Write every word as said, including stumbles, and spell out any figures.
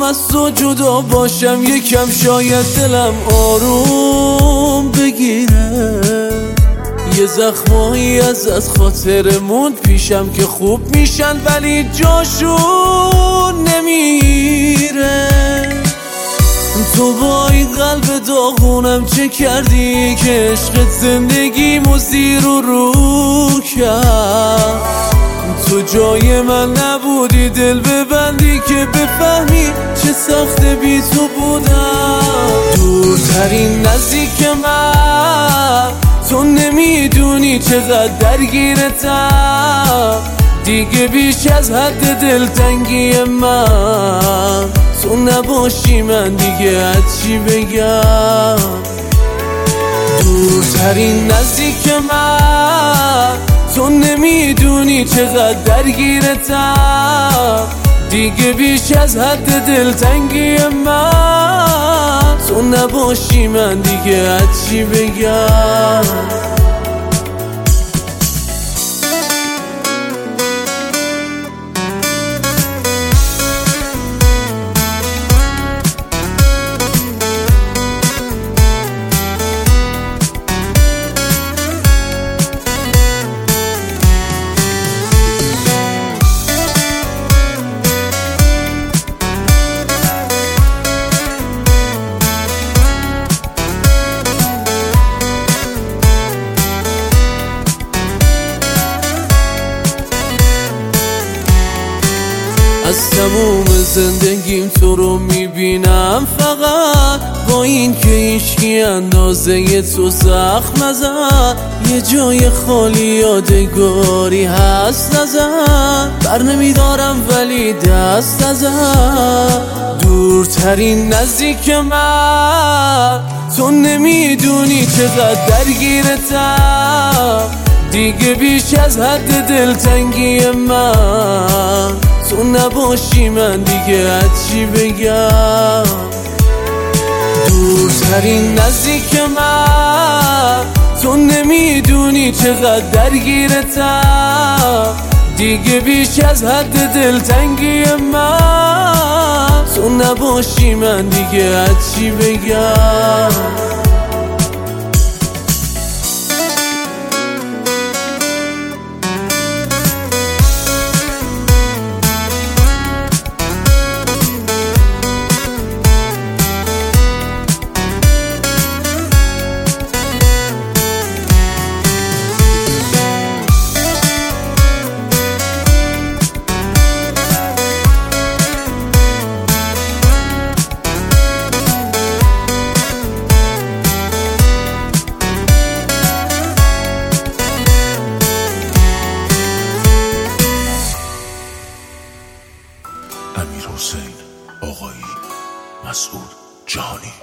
از تو جدا باشم یکم شاید دلم آروم بگیره. یه زخمایی از از خاطرمون پیشم که خوب میشن ولی جاشون نمیره. تو با این قلب داغونم چه کردی که عشقت زندگیمو زیر و رو کرد. تو جای من نبودی دل ببندی که بفهمی چه سخته بی تو بودم. دورترین نزدیک من تو نمیدونی چقدر درگیرتم. دیگه بیش از حد دلتنگی من تو نباشی من دیگه از چی بگم. دورترین نزدیک من تو نمیدونی چقدر درگیرتم. دیگه بیش از حد دلتنگی من تو نباشی من دیگه از چی بگم. از تموم زندگیم تو رو میبینم فقط، با این که هیچکی اندازه تو زخم نزد. یه جای خالی یادگاری هست نزد، بر نمیدارم ولی دست نزد. دورترین نزدیک من تو نمیدونی چقدر درگیرتم. دیگه بیش از حد دلتنگی من تو نباشی من دیگه از چی بگم. دورترین نزدیک من تو نمیدونی چقدر درگیرتم. دیگه بیش از حد دلتنگی من تو نباشی من دیگه از چی بگم. امیرحسین آقایی، مسعود جهانی.